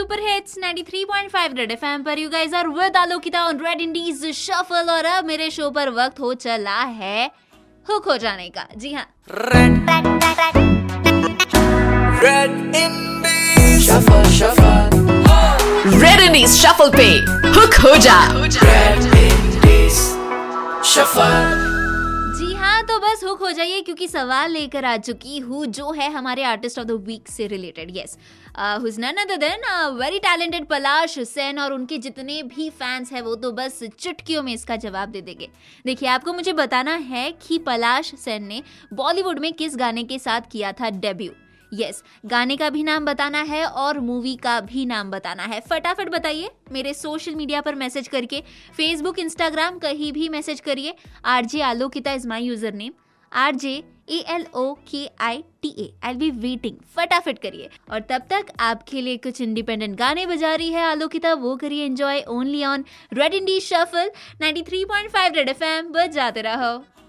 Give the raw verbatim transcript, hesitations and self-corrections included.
Super hits ninety three point five red FM पर you guys are with Alokita on red Indies shuffle और अब मेरे show पर वक्त हो चला है हुक हो जाने का। जी हाँ, red red Indies shuffle shuffle red Indies shuffle पे हुक हो जा। Red Indies shuffle. जी हाँ, तो बस हुक हो जाइए क्योंकि सवाल लेकर आ चुकी हूँ जो है हमारे आर्टिस्ट ऑफ द वीक से related. Yes, who's none other than very talented Palash Hussain और उनके जितने भी फैंस हैं वो तो बस चुटकियों में इसका जवाब दे देंगे। देखिए, आपको मुझे बताना है कि पलाश हुसैन ने बॉलीवुड में किस गाने के साथ किया था डेब्यू। यस yes, गाने का भी नाम बताना है और मूवी का भी नाम बताना है। फटाफट बताइए मेरे सोशल मीडिया पर मैसेज करके, फेसबुक, इंस्टाग्राम, कहीं भी मैसेज करिए। RJ Alokita is my user name, R J A L O K I T A. I be waiting. फटाफट करिए। और तब तक आपके लिए कुछ इंडिपेंडेंट गाने बजा रही है आलोकिता, वो करिए enjoy only on red Indies shuffle ninety three point five red FM. बजाते रहो।